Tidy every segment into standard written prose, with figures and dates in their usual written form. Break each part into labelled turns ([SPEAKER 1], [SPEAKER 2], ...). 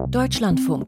[SPEAKER 1] Deutschlandfunk.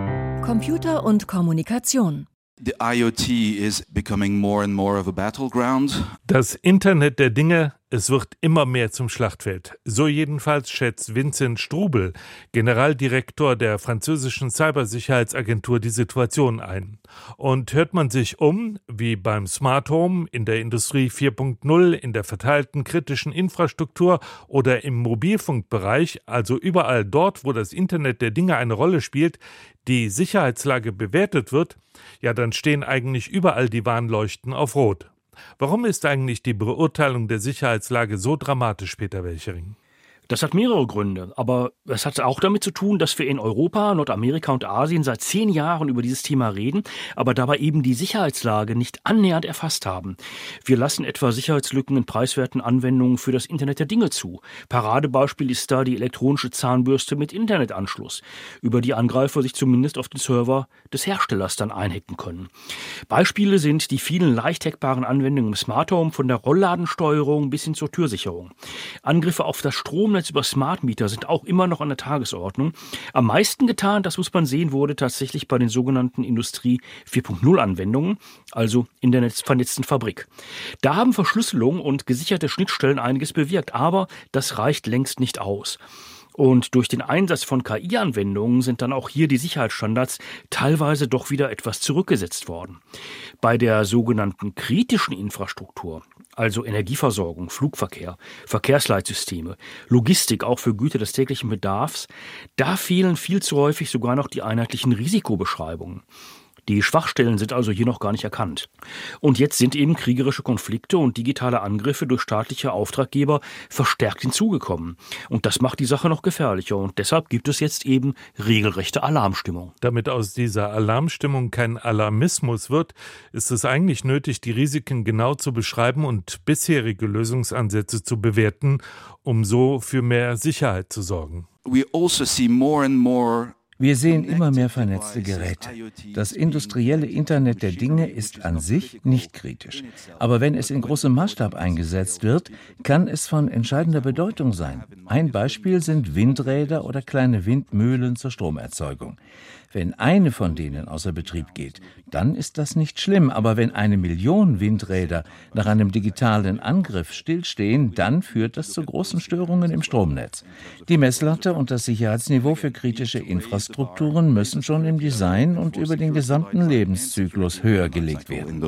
[SPEAKER 1] Computer und Kommunikation.
[SPEAKER 2] The IoT is becoming more and more of a battleground.
[SPEAKER 3] Das Internet der Dinge, es wird immer mehr zum Schlachtfeld. So jedenfalls schätzt Vincent Strubel, Generaldirektor der französischen Cybersicherheitsagentur, die Situation ein. Und hört man sich um, wie beim Smart Home, in der Industrie 4.0, in der verteilten kritischen Infrastruktur oder im Mobilfunkbereich, also überall dort, wo das Internet der Dinge eine Rolle spielt, die Sicherheitslage bewertet wird, ja, dann stehen eigentlich überall die Warnleuchten auf Rot. Warum ist eigentlich die Beurteilung der Sicherheitslage so dramatisch, Peter Welchering?
[SPEAKER 4] Das hat mehrere Gründe, aber es hat auch damit zu tun, dass wir in Europa, Nordamerika und Asien seit 10 Jahren über dieses Thema reden, aber dabei eben die Sicherheitslage nicht annähernd erfasst haben. Wir lassen etwa Sicherheitslücken in preiswerten Anwendungen für das Internet der Dinge zu. Paradebeispiel ist da die elektronische Zahnbürste mit Internetanschluss, über die Angreifer sich zumindest auf den Server des Herstellers dann einhacken können. Beispiele sind die vielen leicht hackbaren Anwendungen im Smart Home, von der Rollladensteuerung bis hin zur Türsicherung. Angriffe auf das Stromnetz über Smart Meter sind auch immer noch an der Tagesordnung. Am meisten getan, das muss man sehen, wurde tatsächlich bei den sogenannten Industrie 4.0 Anwendungen, also in der vernetzten Fabrik. Da haben Verschlüsselung und gesicherte Schnittstellen einiges bewirkt, aber das reicht längst nicht aus. Und durch den Einsatz von KI-Anwendungen sind dann auch hier die Sicherheitsstandards teilweise doch wieder etwas zurückgesetzt worden. Bei der sogenannten kritischen Infrastruktur, also Energieversorgung, Flugverkehr, Verkehrsleitsysteme, Logistik auch für Güter des täglichen Bedarfs, da fehlen viel zu häufig sogar noch die einheitlichen Risikobeschreibungen. Die Schwachstellen sind also hier noch gar nicht erkannt. Und jetzt sind eben kriegerische Konflikte und digitale Angriffe durch staatliche Auftraggeber verstärkt hinzugekommen. Und das macht die Sache noch gefährlicher. Und deshalb gibt es jetzt eben regelrechte Alarmstimmung.
[SPEAKER 3] Damit aus dieser Alarmstimmung kein Alarmismus wird, ist es eigentlich nötig, die Risiken genau zu beschreiben und bisherige Lösungsansätze zu bewerten, um so für mehr Sicherheit zu sorgen.
[SPEAKER 2] We also see more and more.
[SPEAKER 5] Wir sehen immer mehr vernetzte Geräte. Das industrielle Internet der Dinge ist an sich nicht kritisch. Aber wenn es in großem Maßstab eingesetzt wird, kann es von entscheidender Bedeutung sein. Ein Beispiel sind Windräder oder kleine Windmühlen zur Stromerzeugung. Wenn eine von denen außer Betrieb geht, dann ist das nicht schlimm. Aber wenn 1 Million Windräder nach einem digitalen Angriff stillstehen, dann führt das zu großen Störungen im Stromnetz. Die Messlatte und das Sicherheitsniveau für kritische Infrastrukturen müssen schon im Design und über den gesamten Lebenszyklus höher gelegt werden.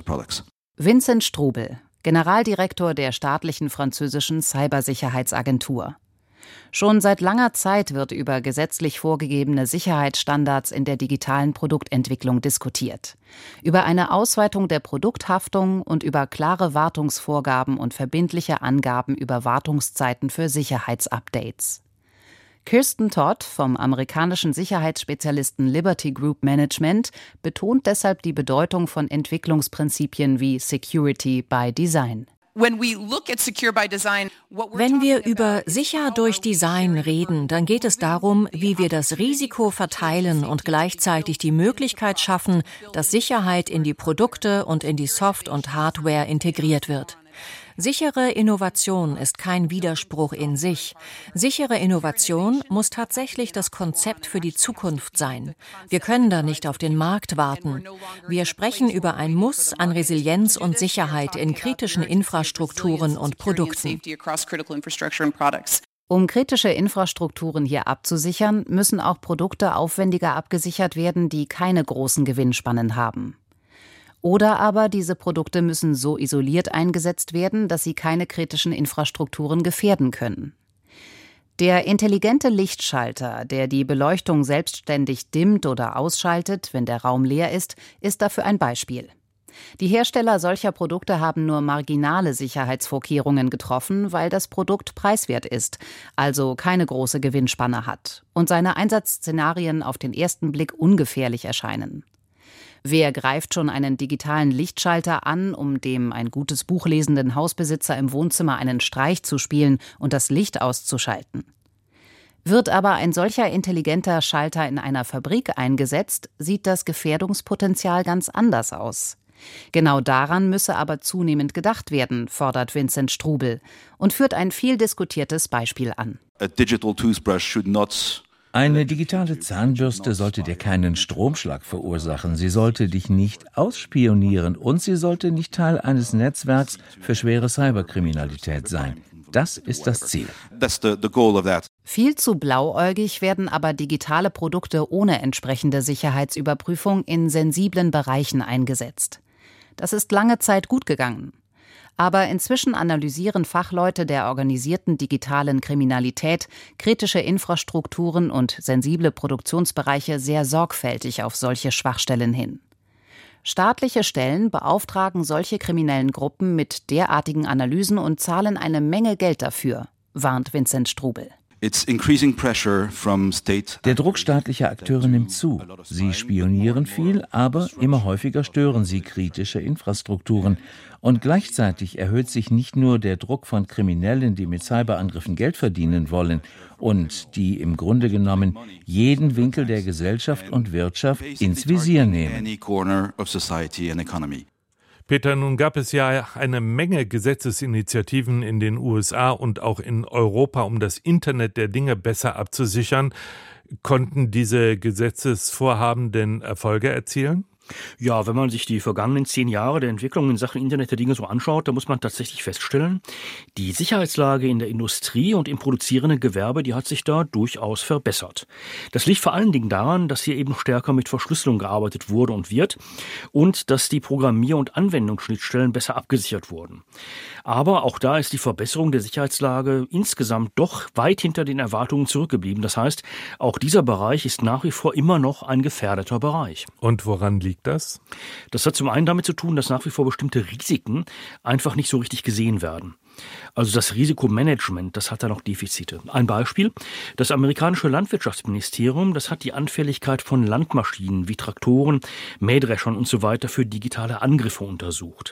[SPEAKER 1] Vincent Strubel, Generaldirektor der staatlichen französischen Cybersicherheitsagentur. Schon seit langer Zeit wird über gesetzlich vorgegebene Sicherheitsstandards in der digitalen Produktentwicklung diskutiert. Über eine Ausweitung der Produkthaftung und über klare Wartungsvorgaben und verbindliche Angaben über Wartungszeiten für Sicherheitsupdates. Kirsten Todd vom amerikanischen Sicherheitsspezialisten Liberty Group Management betont deshalb die Bedeutung von Entwicklungsprinzipien wie Security by Design.
[SPEAKER 6] Wenn wir über sicher durch Design reden, dann geht es darum, wie wir das Risiko verteilen und gleichzeitig die Möglichkeit schaffen, dass Sicherheit in die Produkte und in die Soft- und Hardware integriert wird. Sichere Innovation ist kein Widerspruch in sich. Sichere Innovation muss tatsächlich das Konzept für die Zukunft sein. Wir können da nicht auf den Markt warten. Wir sprechen über ein Muss an Resilienz und Sicherheit in kritischen Infrastrukturen und Produkten.
[SPEAKER 1] Um kritische Infrastrukturen hier abzusichern, müssen auch Produkte aufwendiger abgesichert werden, die keine großen Gewinnspannen haben. Oder aber diese Produkte müssen so isoliert eingesetzt werden, dass sie keine kritischen Infrastrukturen gefährden können. Der intelligente Lichtschalter, der die Beleuchtung selbstständig dimmt oder ausschaltet, wenn der Raum leer ist dafür ein Beispiel. Die Hersteller solcher Produkte haben nur marginale Sicherheitsvorkehrungen getroffen, weil das Produkt preiswert ist, also keine große Gewinnspanne hat und seine Einsatzszenarien auf den ersten Blick ungefährlich erscheinen. Wer greift schon einen digitalen Lichtschalter an, um dem ein gutes Buch lesenden Hausbesitzer im Wohnzimmer einen Streich zu spielen und das Licht auszuschalten? Wird aber ein solcher intelligenter Schalter in einer Fabrik eingesetzt, sieht das Gefährdungspotenzial ganz anders aus. Genau daran müsse aber zunehmend gedacht werden, fordert Vincent Strubel und führt ein viel diskutiertes Beispiel an.
[SPEAKER 2] A digital toothbrush should not
[SPEAKER 5] Eine digitale Zahnbürste sollte dir keinen Stromschlag verursachen, sie sollte dich nicht ausspionieren und sie sollte nicht Teil eines Netzwerks für schwere Cyberkriminalität sein. Das ist das Ziel.
[SPEAKER 1] Viel zu blauäugig werden aber digitale Produkte ohne entsprechende Sicherheitsüberprüfung in sensiblen Bereichen eingesetzt. Das ist lange Zeit gut gegangen. Aber inzwischen analysieren Fachleute der organisierten digitalen Kriminalität kritische Infrastrukturen und sensible Produktionsbereiche sehr sorgfältig auf solche Schwachstellen hin. Staatliche Stellen beauftragen solche kriminellen Gruppen mit derartigen Analysen und zahlen eine Menge Geld dafür, warnt Vincent Strubel.
[SPEAKER 5] Der Druck staatlicher Akteure nimmt zu. Sie spionieren viel, aber immer häufiger stören sie kritische Infrastrukturen. Und gleichzeitig erhöht sich nicht nur der Druck von Kriminellen, die mit Cyberangriffen Geld verdienen wollen und die im Grunde genommen jeden Winkel der Gesellschaft und Wirtschaft ins Visier nehmen.
[SPEAKER 3] Peter, nun gab es ja eine Menge Gesetzesinitiativen in den USA und auch in Europa, um das Internet der Dinge besser abzusichern. Konnten diese Gesetzesvorhaben denn Erfolge erzielen?
[SPEAKER 4] Ja, wenn man sich die vergangenen 10 Jahre der Entwicklung in Sachen Internet der Dinge so anschaut, da muss man tatsächlich feststellen, die Sicherheitslage in der Industrie und im produzierenden Gewerbe, die hat sich da durchaus verbessert. Das liegt vor allen Dingen daran, dass hier eben stärker mit Verschlüsselung gearbeitet wurde und wird und dass die Programmier- und Anwendungsschnittstellen besser abgesichert wurden. Aber auch da ist die Verbesserung der Sicherheitslage insgesamt doch weit hinter den Erwartungen zurückgeblieben. Das heißt, auch dieser Bereich ist nach wie vor immer noch ein gefährdeter Bereich.
[SPEAKER 3] Und woran liegt das?
[SPEAKER 4] Das hat zum einen damit zu tun, dass nach wie vor bestimmte Risiken einfach nicht so richtig gesehen werden. Also das Risikomanagement, das hat da noch Defizite. Ein Beispiel, das amerikanische Landwirtschaftsministerium, das hat die Anfälligkeit von Landmaschinen wie Traktoren, Mähdreschern und so weiter für digitale Angriffe untersucht.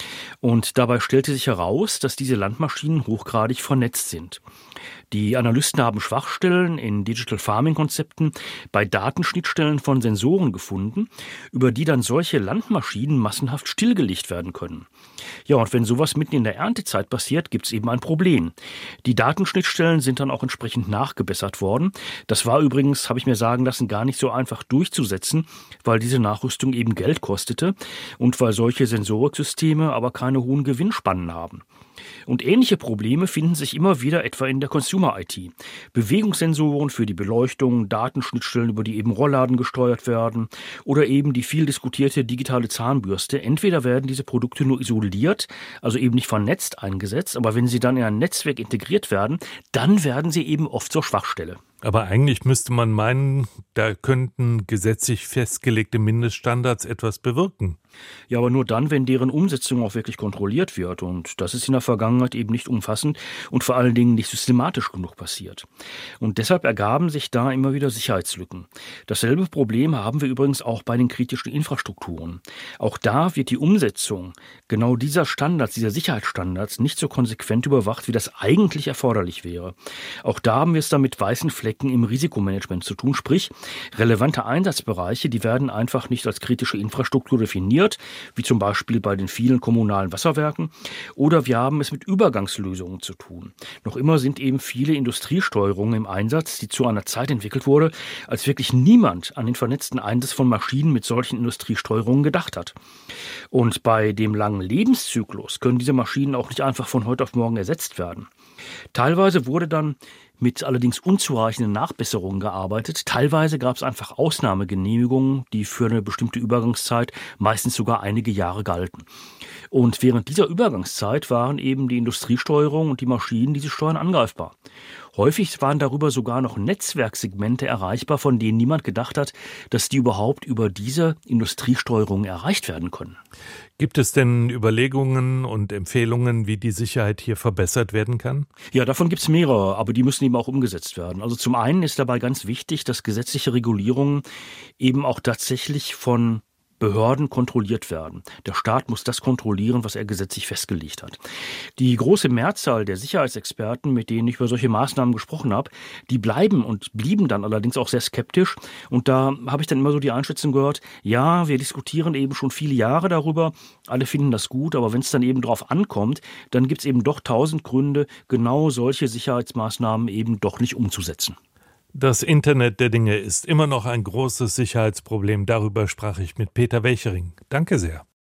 [SPEAKER 4] Und dabei stellte sich heraus, dass diese Landmaschinen hochgradig vernetzt sind. Die Analysten haben Schwachstellen in Digital Farming Konzepten bei Datenschnittstellen von Sensoren gefunden, über die dann solche Landmaschinen massenhaft stillgelegt werden können. Ja, und wenn sowas mitten in der Erntezeit passiert, gibt es eben ein Problem. Die Datenschnittstellen sind dann auch entsprechend nachgebessert worden. Das war übrigens, habe ich mir sagen lassen, gar nicht so einfach durchzusetzen, weil diese Nachrüstung eben Geld kostete und weil solche Sensoriksysteme aber keine hohen Gewinnspannen haben. Und ähnliche Probleme finden sich immer wieder etwa in der Consumer-IT. Bewegungssensoren für die Beleuchtung, Datenschnittstellen, über die eben Rollladen gesteuert werden oder eben die viel diskutierte digitale Zahnbürste. Entweder werden diese Produkte nur isoliert, also eben nicht vernetzt eingesetzt, aber wenn sie dann in ein Netzwerk integriert werden, dann werden sie eben oft zur Schwachstelle.
[SPEAKER 3] Aber eigentlich müsste man meinen, da könnten gesetzlich festgelegte Mindeststandards etwas bewirken.
[SPEAKER 4] Ja, aber nur dann, wenn deren Umsetzung auch wirklich kontrolliert wird. Und das ist in der Vergangenheit eben nicht umfassend und vor allen Dingen nicht systematisch genug passiert. Und deshalb ergaben sich da immer wieder Sicherheitslücken. Dasselbe Problem haben wir übrigens auch bei den kritischen Infrastrukturen. Auch da wird die Umsetzung genau dieser Standards, dieser Sicherheitsstandards nicht so konsequent überwacht, wie das eigentlich erforderlich wäre. Auch da haben wir es dann mit weißen Flecken im Risikomanagement zu tun. Sprich, relevante Einsatzbereiche, die werden einfach nicht als kritische Infrastruktur definiert, wie zum Beispiel bei den vielen kommunalen Wasserwerken, oder wir haben es mit Übergangslösungen zu tun. Noch immer sind eben viele Industriesteuerungen im Einsatz, die zu einer Zeit entwickelt wurde, als wirklich niemand an den vernetzten Einsatz von Maschinen mit solchen Industriesteuerungen gedacht hat. Und bei dem langen Lebenszyklus können diese Maschinen auch nicht einfach von heute auf morgen ersetzt werden. Teilweise wurde dann mit allerdings unzureichenden Nachbesserungen gearbeitet. Teilweise gab es einfach Ausnahmegenehmigungen, die für eine bestimmte Übergangszeit meistens sogar einige Jahre galten. Und während dieser Übergangszeit waren eben die Industriesteuerung und die Maschinen, die sie steuern, angreifbar. Häufig waren darüber sogar noch Netzwerksegmente erreichbar, von denen niemand gedacht hat, dass die überhaupt über diese Industriesteuerung erreicht werden können.
[SPEAKER 3] Gibt es denn Überlegungen und Empfehlungen, wie die Sicherheit hier verbessert werden kann?
[SPEAKER 4] Ja, davon gibt es mehrere, aber die müssen eben auch umgesetzt werden. Also zum einen ist dabei ganz wichtig, dass gesetzliche Regulierungen eben auch tatsächlich von Behörden kontrolliert werden. Der Staat muss das kontrollieren, was er gesetzlich festgelegt hat. Die große Mehrzahl der Sicherheitsexperten, mit denen ich über solche Maßnahmen gesprochen habe, die blieben dann allerdings auch sehr skeptisch. Und da habe ich dann immer so die Einschätzung gehört, ja, wir diskutieren eben schon viele Jahre darüber, alle finden das gut, aber wenn es dann eben drauf ankommt, dann gibt es eben doch 1000 Gründe, genau solche Sicherheitsmaßnahmen eben doch nicht umzusetzen.
[SPEAKER 3] Das Internet der Dinge ist immer noch ein großes Sicherheitsproblem. Darüber sprach ich mit Peter Welchering. Danke sehr.